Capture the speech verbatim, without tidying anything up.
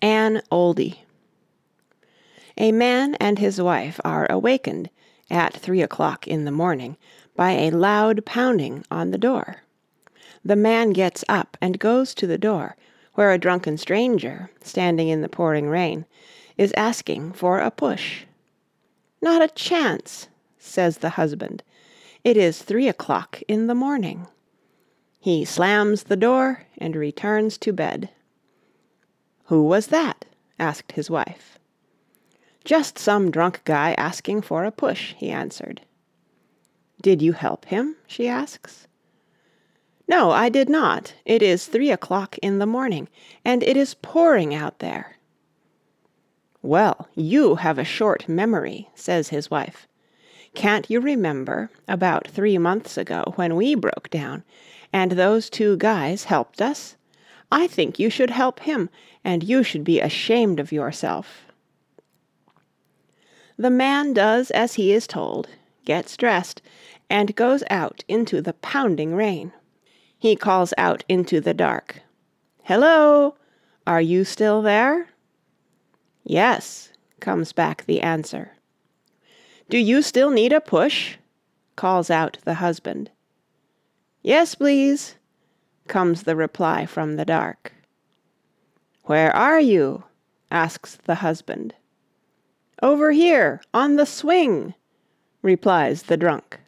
Anne Oldie. A man and his wife are awakened at three o'clock in the morning by a loud pounding on the door. The man gets up and goes to the door, where a drunken stranger, standing in the pouring rain, is asking for a push. "Not a chance," says the husband. "It is three o'clock in the morning." He slams the door and returns to bed. "Who was that?" asked his wife. "Just some drunk guy asking for a push," he answered. "Did you help him?" she asks. "No, I did not. It is three o'clock in the morning, and it is pouring out there." "Well, you have a short memory," says his wife. "Can't you remember about three months ago when we broke down, and those two guys helped us? I think you should help him, and you should be ashamed of yourself." The man does as he is told, gets dressed, and goes out into the pounding rain. He calls out into the dark, "Hello! Are you still there?" "Yes," comes back the answer. "Do you still need a push?" calls out the husband. "Yes, please," comes the reply from the dark. "Where are you?" asks the husband. "Over here, on the swing," replies the drunk.